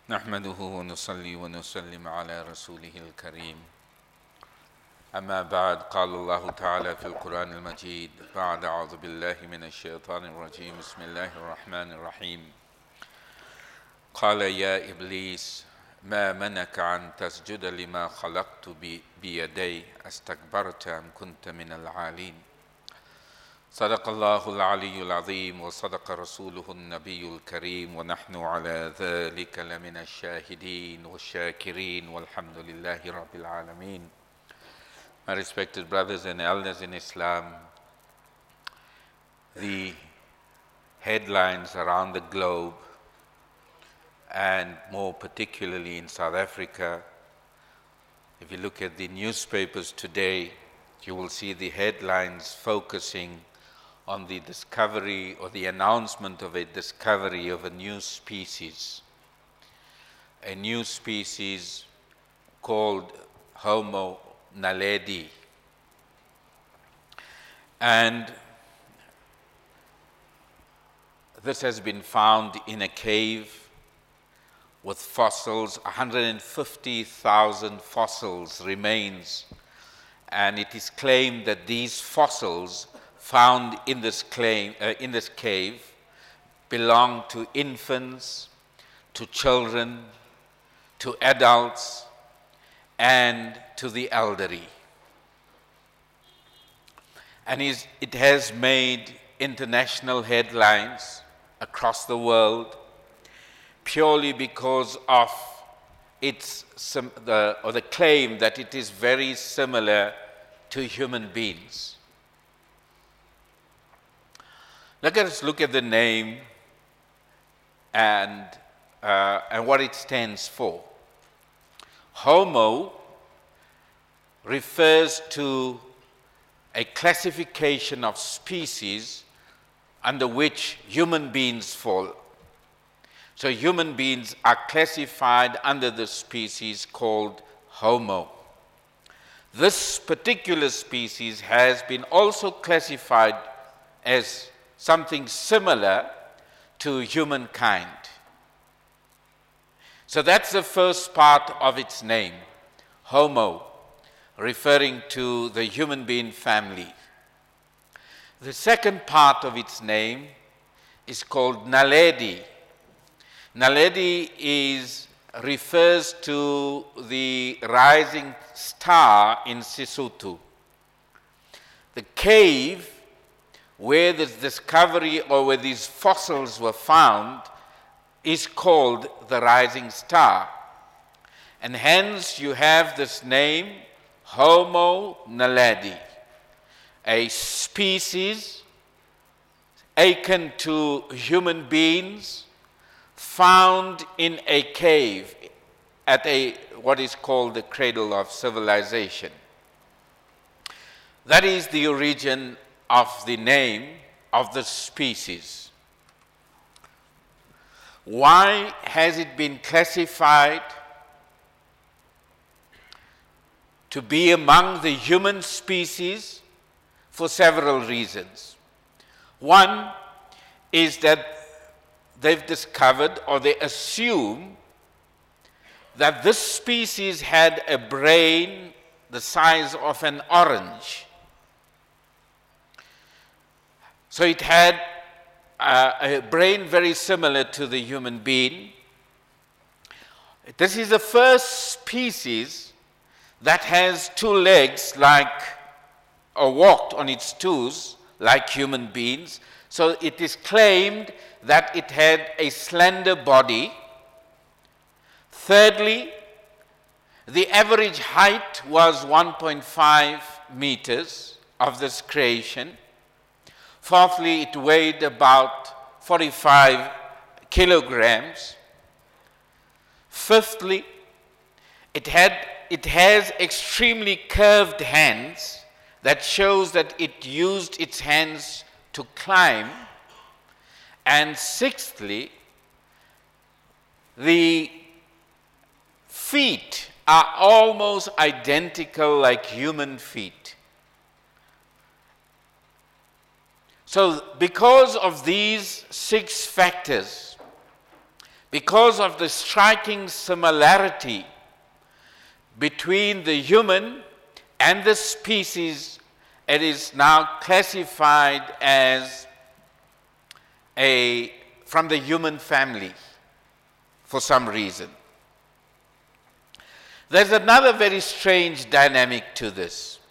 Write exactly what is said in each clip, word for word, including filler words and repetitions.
نحمده ونصلي ونسلم على رسوله الكريم أما بعد قال الله تعالى في القرآن المجيد بعد أعوذ بالله من الشيطان الرجيم بسم الله الرحمن الرحيم قال يا إبليس ما منك أن تسجد لما خلقت بيدي استكبرت أم كنت من العالين صدق الله العلي العظيم وصدق رسوله النبي الكريم ونحن على ذلك لمن الشاهدين والشاكرين والحمد لله رب العالمين. My respected brothers and elders in Islam, the headlines around the globe and more particularly in South Africa, if you look at the newspapers today, you will see the headlines focusing on the discovery or the announcement of a discovery of a new species, a new species called Homo naledi. And this has been found in a cave with fossils, one hundred fifty thousand fossils remains, and it is claimed that these fossils found in this, claim, uh, in this cave belong to infants, to children, to adults, and to the elderly. And is, it has made international headlines across the world purely because of its, the, or the claim that it is very similar to human beings. Let us look at the name and, uh, and what it stands for. Homo refers to a classification of species under which human beings fall. So human beings are classified under the species called Homo. This particular species has been also classified as something similar to humankind. So that's the first part of its name, Homo, referring to the human being family. The second part of its name is called Naledi. Naledi is, refers to the rising star in Sesotho. The cave where this discovery or where these fossils were found is called the rising star. And hence you have this name, Homo naledi, a species akin to human beings found in a cave at a what is called the cradle of civilization. That is the origin of the name of the species. Why has it been classified to be among the human species? For several reasons. One is that they've discovered or they assume that this species had a brain the size of an orange. So it had uh, a brain very similar to the human being. This is the first species that has two legs like, or walked on its toes like human beings. So it is claimed that it had a slender body. Thirdly, the average height was one point five meters of this creation. Fourthly, it weighed about forty-five kilograms. Fifthly, it had it has extremely curved hands that shows that it used its hands to climb. And sixthly, the feet are almost identical like human feet. So because of these six factors, because of the striking similarity between the human and the species, it is now classified as a from the human family for some reason. There's another very strange dynamic to this,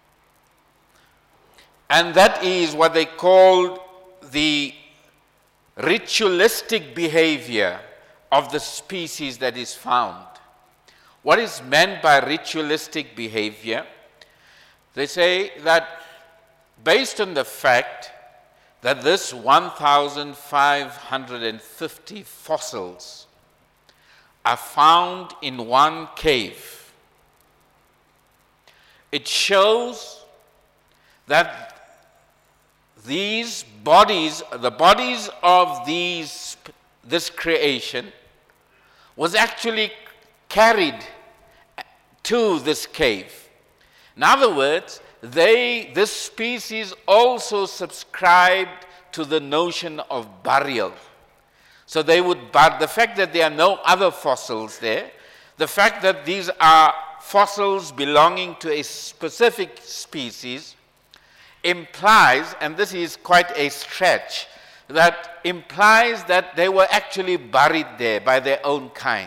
and that is what they call the ritualistic behavior of the species that is found. What is meant by ritualistic behavior? They say that based on the fact that this one thousand five hundred fifty fossils are found in one cave, it shows that these bodies, the bodies of these, this creation was actually carried to this cave. In other words, they, this species also subscribed to the notion of burial. So they would, but the fact that there are no other fossils there, the fact that these are fossils belonging to a specific species implies, and this is quite a stretch, that implies that they were actually buried there by their own kind.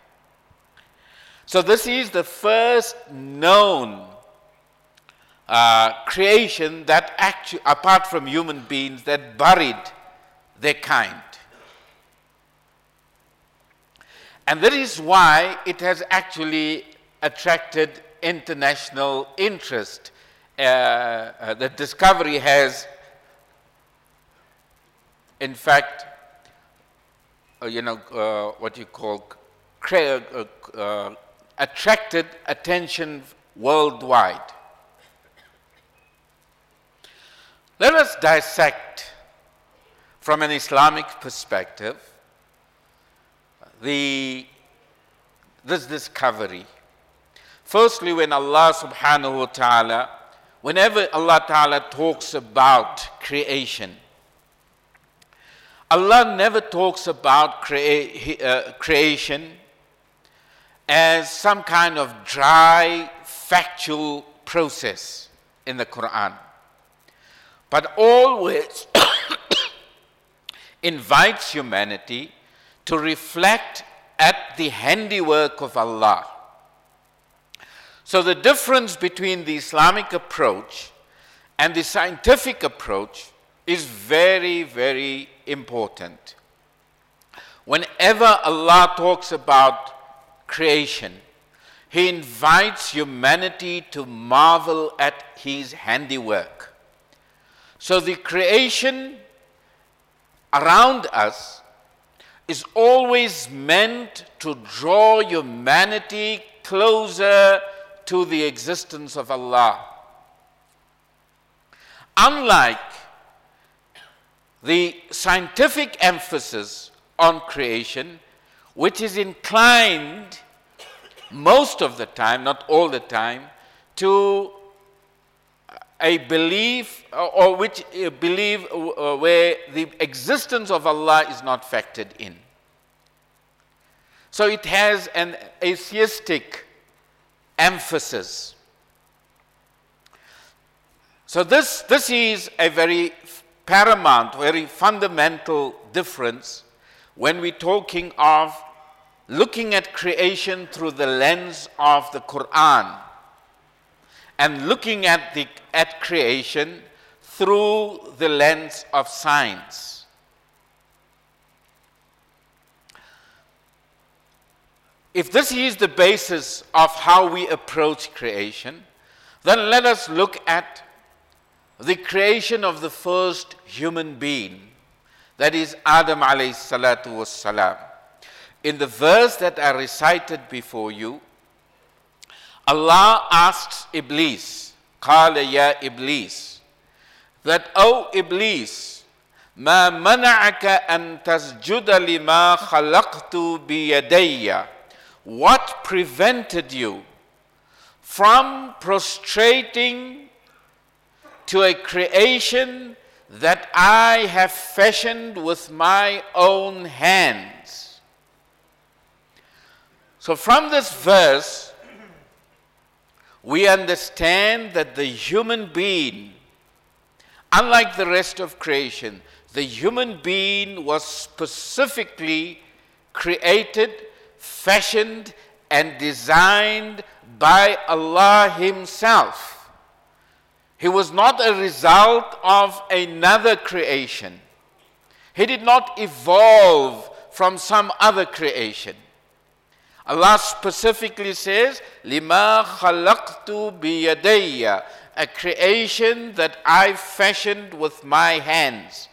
So this is the first known uh, creation that actually, apart from human beings, that buried their kind. And that is why it has actually attracted international interest. Uh, uh, the discovery has, in fact, uh, you know, uh, what you call, cre- uh, uh, attracted attention worldwide. Let us dissect from an Islamic perspective the, this discovery. Firstly, when Allah subhanahu wa ta'ala, whenever Allah ta'ala talks about creation, Allah never talks about crea- uh, creation as some kind of dry, factual process in the Quran, but always invites humanity to reflect at the handiwork of Allah. So the difference between the Islamic approach and the scientific approach is very, very important. Whenever Allah talks about creation, He invites humanity to marvel at His handiwork. So the creation around us is always meant to draw humanity closer to the existence of Allah. Unlike the scientific emphasis on creation, which is inclined most of the time, not all the time, to a belief, or which a belief where the existence of Allah is not factored in. So it has an atheistic emphasis. So this, this is a very paramount, very fundamental difference when we're talking of looking at creation through the lens of the Quran and looking at the at creation through the lens of science. If this is the basis of how we approach creation, then let us look at the creation of the first human being, that is Adam alayhi salatu wassalam. In the verse that I recited before you, Allah asks Iblis, قال يا إبليس, that, O Iblis, ما منعك أن تسجد لما خلقت بيدي, what prevented you from prostrating to a creation that I have fashioned with my own hands? So from this verse, we understand that the human being, unlike the rest of creation, the human being was specifically created, fashioned, and designed by Allah Himself. He was not a result of another creation. He did not evolve from some other creation. Allah specifically says, "Lima khalaqtu biyadayya," a creation that I fashioned with my hands.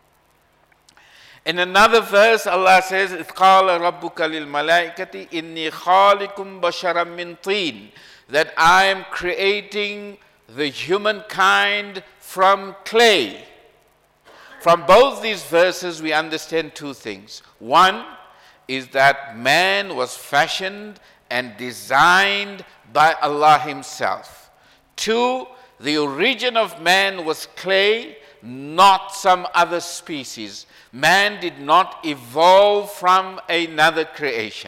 In another verse, Allah says, "إِذْ قَالَ رَبُّكَ لِلْمَلَائِكَةِ إِنِّي خَالِقٌ بَشَرًا مِّن طِينٍ," that I am creating the humankind from clay. From both these verses, we understand two things. One is that man was fashioned and designed by Allah Himself. Two, the origin of man was clay, not some other species. Man did not evolve from another creation.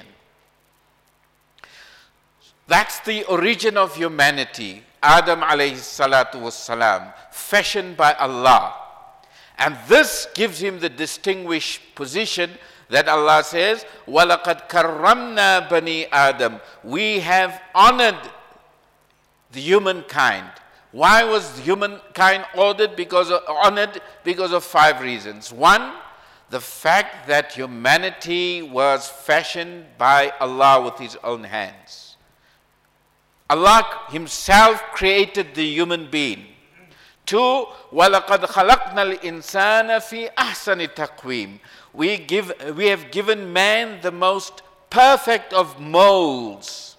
That's the origin of humanity. Adam alayhi salatu wassalam, fashioned by Allah. And this gives him the distinguished position that Allah says, وَلَقَدْ كَرَّمْنَا بَنِي Adam. We have honored the humankind. Why was humankind honored? Because of, honored because of five reasons. One, the fact that humanity was fashioned by Allah with His own hands. Allah Himself created the human being. Two, وَلَقَدْ خَلَقْنَا الْإِنسَانَ فِي أَحْسَنِ تَقْوِيمٍ. We, give, we have given man the most perfect of molds.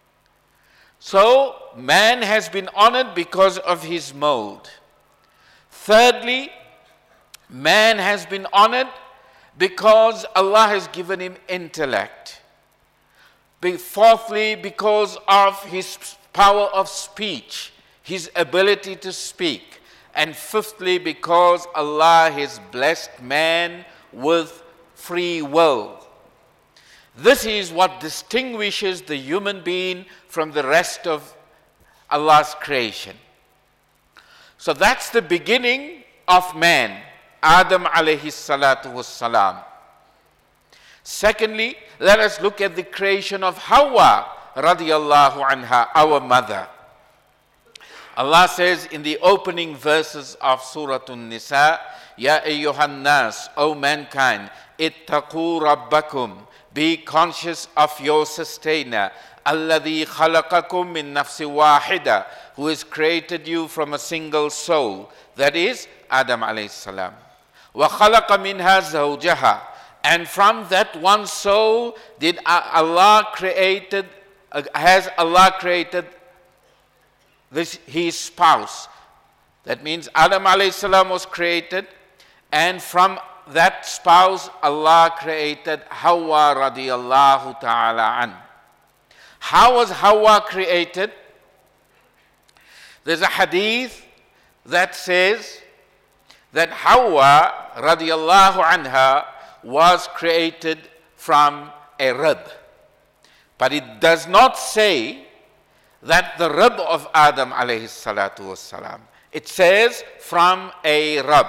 So, man has been honored because of his mold. Thirdly, man has been honored because Allah has given him intellect. Fourthly, because of his power of speech, his ability to speak. And fifthly, because Allah has blessed man with free will. This is what distinguishes the human being from the rest of Allah's creation. So that's the beginning of man, Adam alayhi salatu wassalam. Secondly, let us look at the creation of Hawa radiyallahu anha, our mother. Allah says in the opening verses of Surah An-Nisa, Ya ayyuhan nas, O mankind, ittaqu rabbakum, be conscious of your sustainer, alladhi khalaqakum min nafsi wahida, who has created you from a single soul, that is Adam alayhi salam. Wa khalaqa minha zawjaha, and from that one soul did Allah created, uh, has Allah created this his spouse. That means Adam alayhi salam was created, and from that spouse Allah created Hawa radiyallahu ta'ala an. How was Hawa created? There's a hadith that says that Hawa radiyallahu anha was created from a rib. But it does not say that the rib of Adam alayhi salatu wassalam. It says from a rib.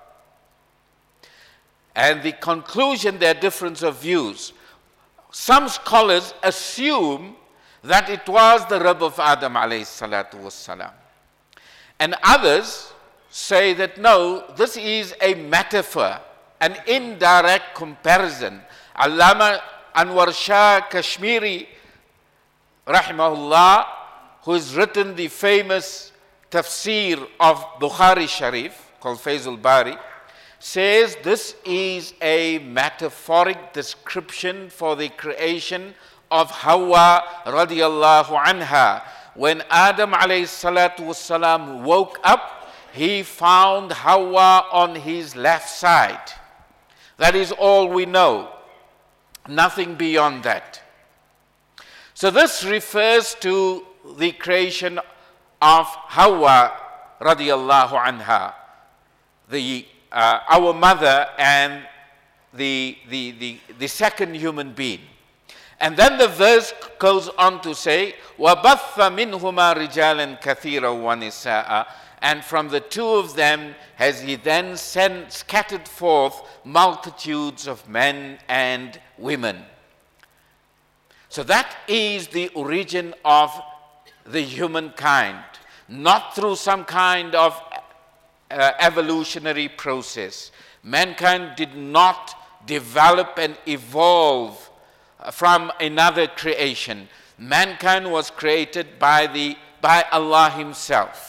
And the conclusion, there are difference of views. Some scholars assume that it was the rib of Adam alayhi salatu wassalam. And others say that no, this is a metaphor, an indirect comparison. Allama Anwar Shah Kashmiri, rahimahullah, who has written the famous tafsir of Bukhari Sharif, called Fayzul Bari, says this is a metaphoric description for the creation of Hawa radiyallahu anha. When Adam alayhi salatu wassalam woke up, he found Hawa on his left side. That is all we know. Nothing beyond that. So this refers to the creation of Hawa radiyallahu anha, the uh, our mother and the, the, the, the second human being. And then the verse goes on to say, وَبَثَّ مِنْهُمَا رِجَالًا كَثِيرًا وَنِسَاءً. And from the two of them has he then sent, scattered forth multitudes of men and women. So that is the origin of the humankind, not through some kind of uh, evolutionary process. Mankind did not develop and evolve from another creation. Mankind was created by the by Allah Himself.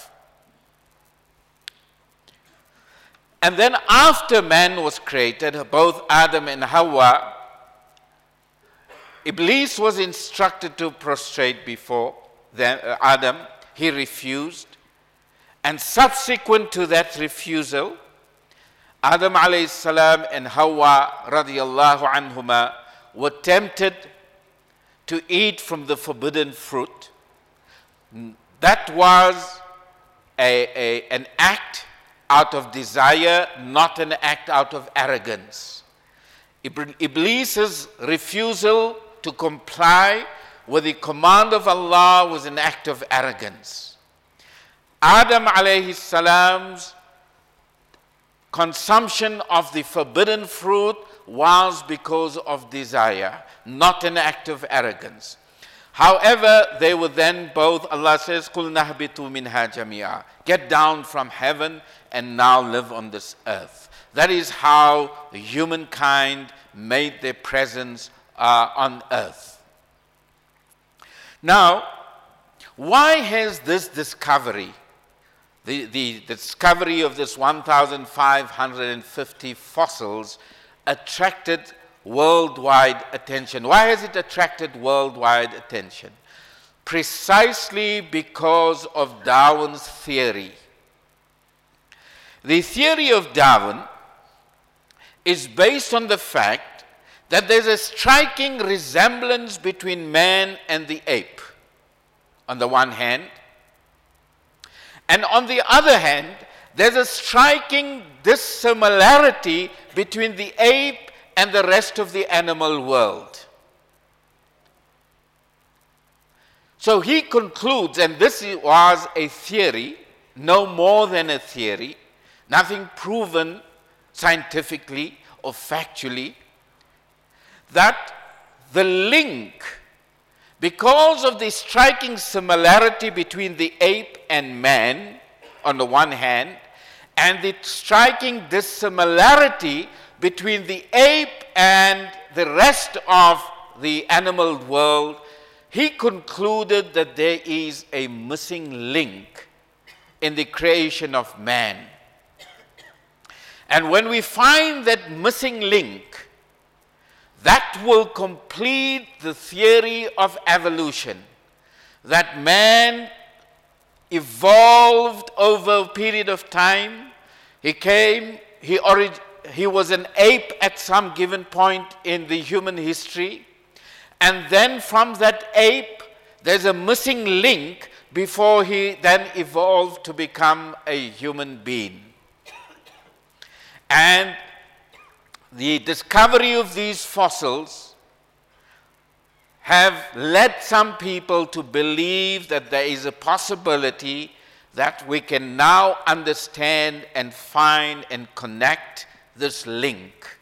And then after man was created, both Adam and Hawa, Iblis was instructed to prostrate before them, uh, Adam. He refused. And subsequent to that refusal, Adam alayhi salam and Hawa radiallahu anhuma were tempted to eat from the forbidden fruit. That was a, a, an act out of desire, not an act out of arrogance. Iblis's refusal to comply with the command of Allah was an act of arrogance. Adam alayhi salam's consumption of the forbidden fruit was because of desire, not an act of arrogance. However, they were then both, Allah says, قُلْ نَهْبِطُوا مِنْهَا جَمِيعًا. Get down from heaven and now live on this earth. That is how humankind made their presence uh, on earth. Now, why has this discovery, the, the discovery of this one thousand five hundred fifty fossils, attracted worldwide attention? Why has it attracted worldwide attention? Precisely because of Darwin's theory. The theory of Darwin is based on the fact that there's a striking resemblance between man and the ape, on the one hand, and on the other hand, there's a striking dissimilarity between the ape and the rest of the animal world. So he concludes, and this was a theory, no more than a theory, nothing proven scientifically or factually, that the link, because of the striking similarity between the ape and man on the one hand, and the striking dissimilarity between the ape and the rest of the animal world, he concluded that there is a missing link in the creation of man. And when we find that missing link, that will complete the theory of evolution, that man evolved over a period of time. He came, he, orig- he was an ape at some given point in the human history, and then from that ape, there's a missing link before he then evolved to become a human being. And the discovery of these fossils have led some people to believe that there is a possibility that we can now understand and find and connect this link.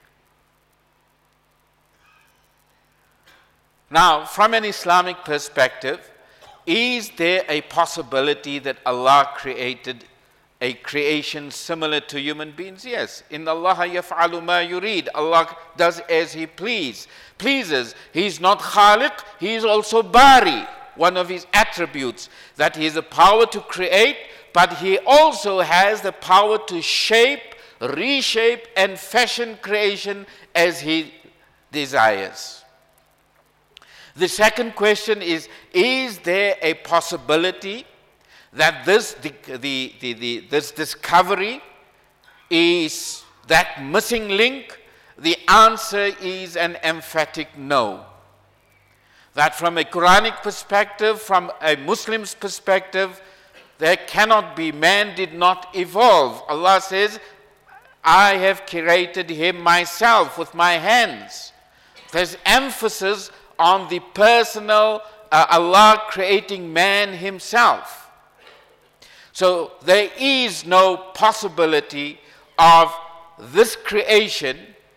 Now, from an Islamic perspective, is there a possibility that Allah created a creation similar to human beings? Yes. In Allah yaf'alu ma yurid. Allah does as He please, pleases. He is not Khaliq, He is also Bari. One of His attributes, that He has the power to create, but He also has the power to shape, reshape, and fashion creation as He desires. The second question is, is there a possibility that this, the, the, the, the, this discovery is that missing link? The answer is an emphatic no. That from a Quranic perspective, from a Muslim's perspective, there cannot be. Man did not evolve. Allah says, I have created him myself with my hands. There's emphasis on the personal uh, Allah creating man himself. So there is no possibility of this creation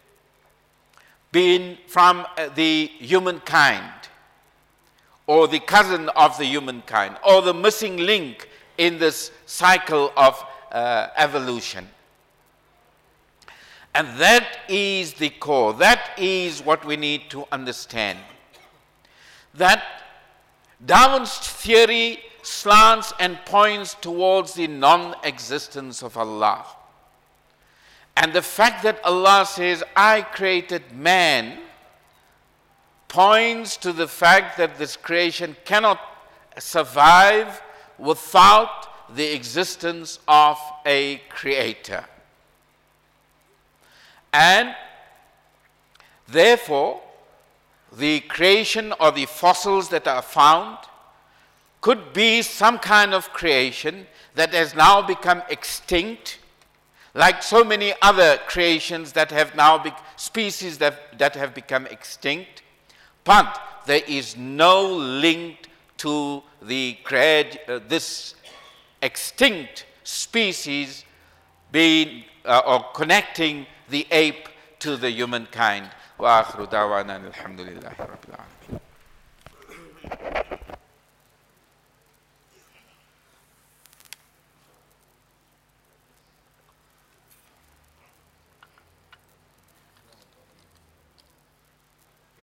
being from uh, the humankind, or the cousin of the humankind, or the missing link in this cycle of uh, evolution. And that is the core. That is what we need to understand. That Darwin's theory slants and points towards the non-existence of Allah. And the fact that Allah says, I created man, points to the fact that this creation cannot survive without the existence of a creator. And therefore, the creation or the fossils that are found could be some kind of creation that has now become extinct, like so many other creations that have now become species that, that have become extinct. But there is no link to the uh, this extinct species being uh, or connecting the ape to the humankind. Wa akhiru da'wana alhamdulillahi rabbil alamin.